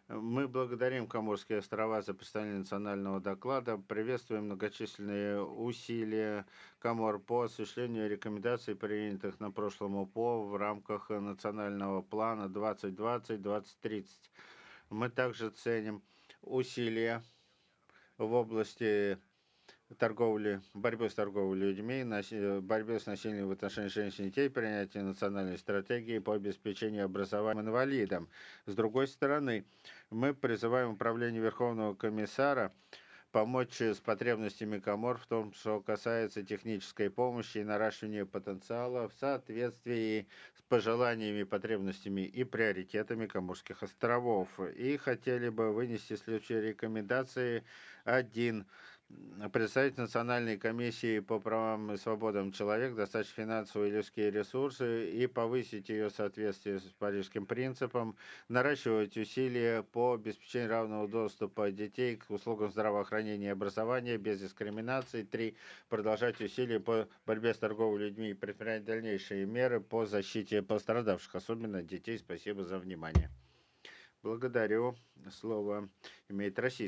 Мы благодарим Коморские острова за представление национального доклада, приветствуем многочисленные усилия Комор по осуществлению рекомендаций, принятых на прошлом УПО в рамках национального плана 2020-2030. Мы также ценим усилия в области торговли, борьбы с торговлей людьми, борьбы с насилием в отношении женщин и детей, принятие национальной стратегии по обеспечению образования инвалидам. С другой стороны, мы призываем Управление Верховного комиссара помочь с потребностями Комор в том, что касается технической помощи и наращивания потенциала в соответствии с пожеланиями, потребностями и приоритетами Коморских островов. И хотели бы вынести следующие рекомендации. 1. Представить Национальной комиссии по правам и свободам человека достаточно финансовые и людские ресурсы и повысить ее соответствие с парижским принципам, наращивать усилия по обеспечению равного доступа детей к услугам здравоохранения и образования без дискриминации. 3. Продолжать усилия по борьбе с торговлей людьми и предпринять дальнейшие меры по защите пострадавших, особенно детей. Спасибо за внимание. Благодарю. Слово имеет Российская